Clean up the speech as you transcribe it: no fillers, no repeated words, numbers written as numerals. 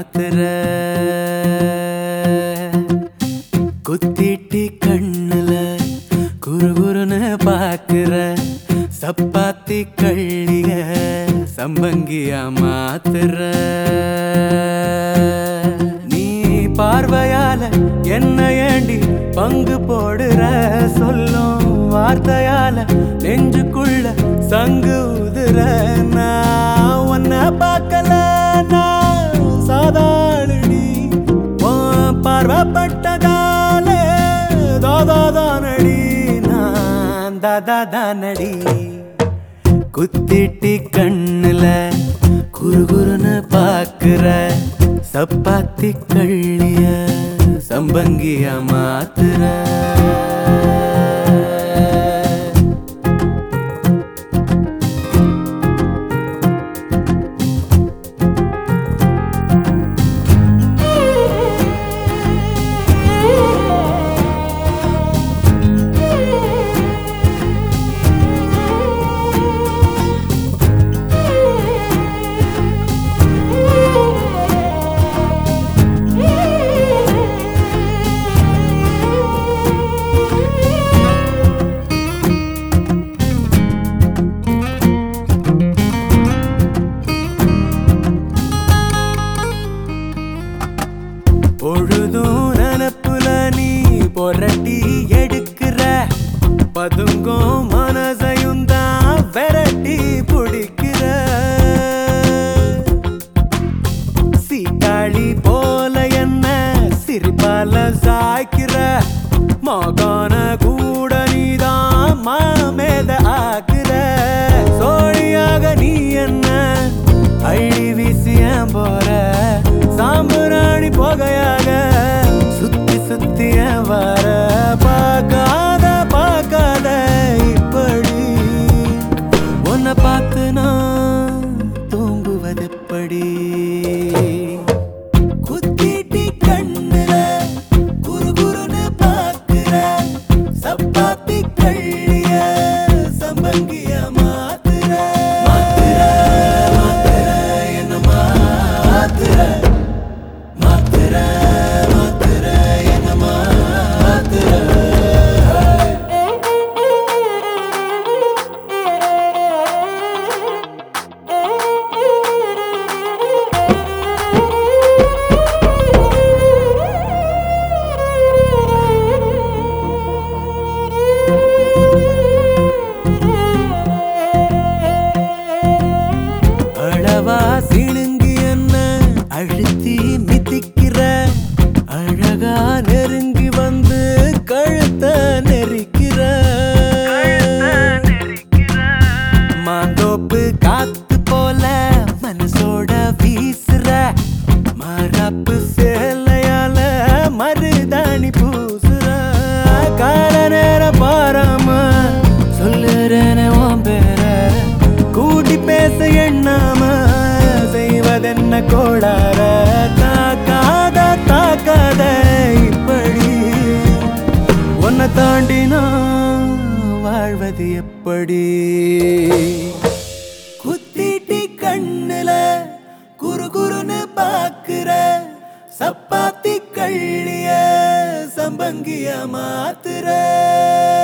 மாத்துற குத்திட்டி கண்ணுல குறுகுறுன்னு பாக்குற சப்பாத்தி கள்ளிய சம்பங்கியா மாத்துற நீ பார்வையால என்ன ஏண்டி பங்கு போடுற சொல்லும் வார்த்தையால நெஞ்சுக்குள்ள சங்கு உதுற நான் உன்னை பார்க்கல நான் சாதாரணி பார்வப்பட்டதாலே தாதாதானடி நான் தாதாதானடி குத்திட்டி கண்ணுல குறுகுறுன்னு பாக்குற சப்பாத்தி கள்ளிய சம்பங்கியா மாத்துற பொழுதும் நனப்புல நீ பொரட்டி எடுக்கிற பதுங்கும் மனசையும் தான் விரட்டி பிடிக்கிற சீட்டாளி போல என்ன சிரிப்பால சாய்க்கிற மகான கூட நீதான் மாமேத ஆக்குற சோழியாக நீ என்ன அள்ளி வீசிய போற சாம்பராணி போகையாக சுத்தி சுத்திய வர பார்க்காத பார்க்காத இப்படி உன்னை பார்த்து நான் தூங்குவதெப்படி குத்திட்டி கண்ணுல குறுகுறுன்னு பாக்குற சப்பாத்தி கள்ளிய சம்பங்கிய மாத்துற மாத்துற மாத்துற என்ன மாத்துற மாத்துற மாத்துற என்ன மாத்துற அளவா சிணுங்கி என்ன அழுத்தி மிதிக்கிற அழகா நெருங்கி வந்து கழுத்த நெரிக்கிற மாந்தோப்பு காத்து போல மனசோட வீசுற மரப்பு சேலையால மருதாணி பூசுற கால நேரம் பாராம சொல்லுறேன உன் பேர கூட்டி பேச எண்ணாம செய்வதென்ன கோளார தாக்காத தாக்காத இப்படி உன்னை தாண்டி நான் வாழ்வது எப்படி குத்திட்டி கண்ணுல குறுகுறுன்னு பாக்குற சப்பாத்தி கள்ளிய சம்பங்கிய மாத்துற